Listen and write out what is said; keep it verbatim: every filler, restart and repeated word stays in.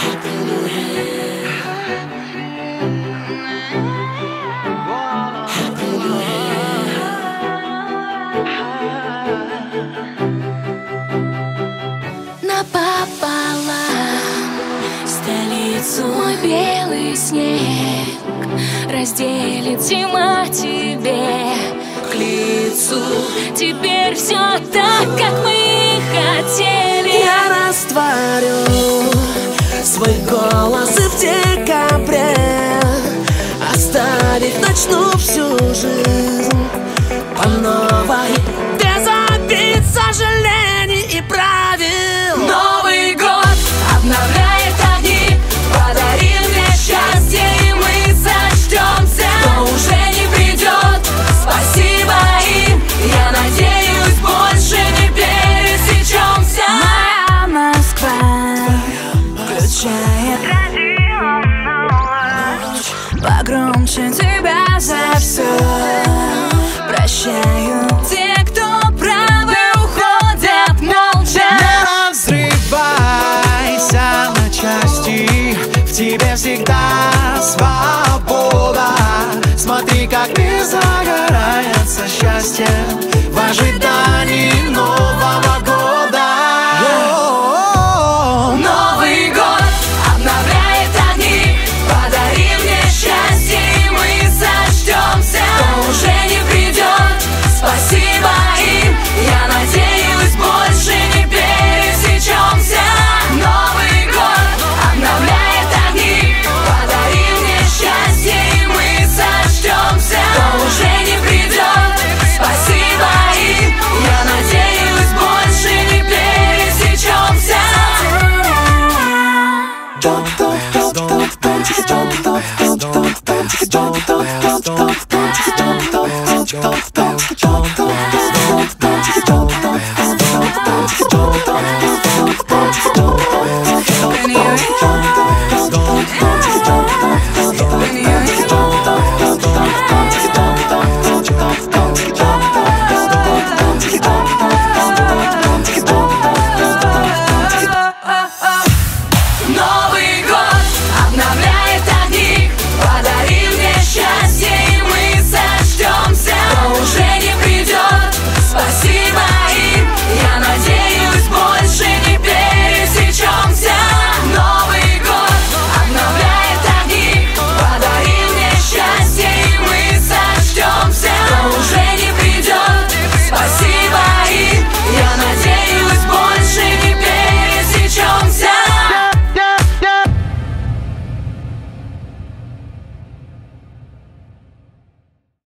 Мой белый снег разделит зима тебе к лицу. Теперь все так, как мы хотели. Я растворю свой голос и в декабре, оставив начну всю жизнь по новой, без обид, сожалений и правил. Новый год обновляет огни, подарил мне счастье, и мы сочтемся. Кто уже не придет, спасибо им. Я надеюсь, больше не пересечемся. Моя Москва включает радио ночь, погромче тебя за все. Прощаю те, кто правы, уходят молча. Не разрывайся на части, в тебе всегда свобода. Смотри, как мир загорается счастьем в ожидании